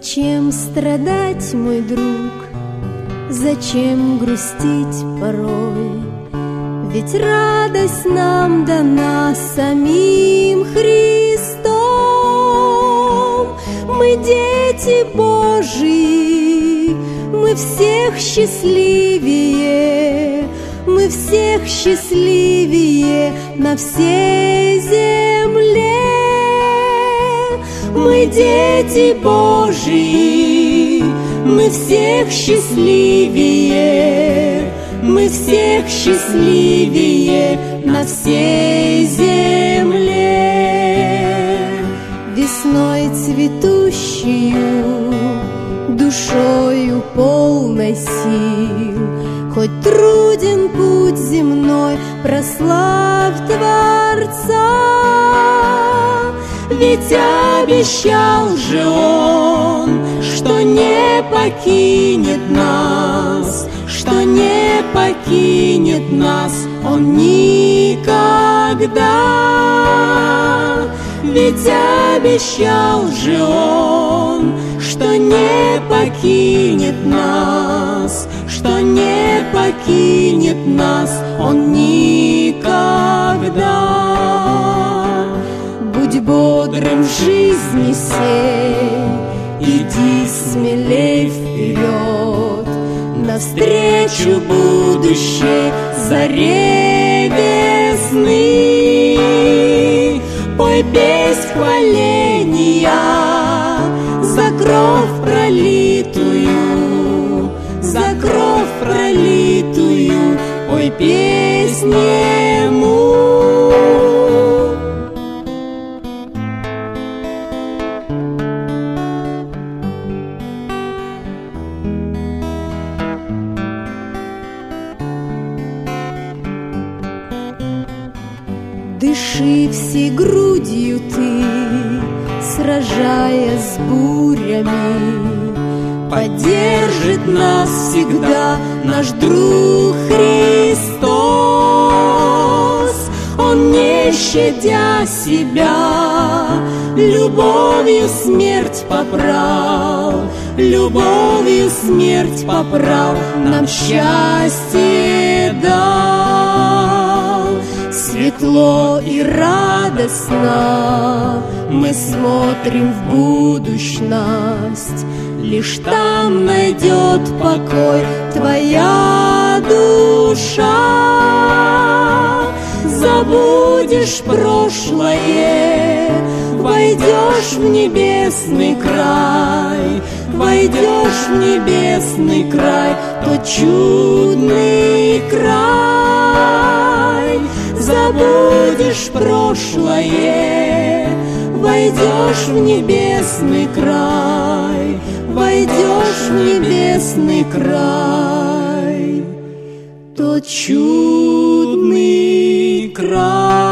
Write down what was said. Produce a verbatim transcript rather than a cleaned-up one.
Зачем страдать, мой друг? Зачем грустить порой? Ведь радость нам дана самим Христом. Мы дети Божьи, мы всех счастливее, мы всех счастливее на всей земле. Мы дети Божьи, мы всех счастливее, мы всех счастливее на всей земле. Весной цветущую, душою полной сил, хоть труден путь земной, прославь Творца. Ведь обещал же Он, что не покинет нас, что не покинет нас Он никогда. Ведь обещал же Он, что не покинет нас, что не покинет нас Он никогда. Будь бодрым в жизни сей, иди смелей вперед, навстречу будущей заре весны. Пой песнь хваления за кровь пролитую, за кровь пролитую, пой песнь Ему. Дыши всей грудью ты, сражаясь с бурями. Поддержит нас всегда наш друг Христос. Он, не щадя себя, любовью смерть попрал, любовью смерть попрал, нам счастье дал. Светло и радостно мы смотрим в будущность, лишь там найдет покой твоя душа. Забудешь прошлое, войдешь в небесный край, войдешь в небесный край, тот чудный край. Забудешь прошлое, войдешь в небесный край, войдешь в небесный край, тот чудный край.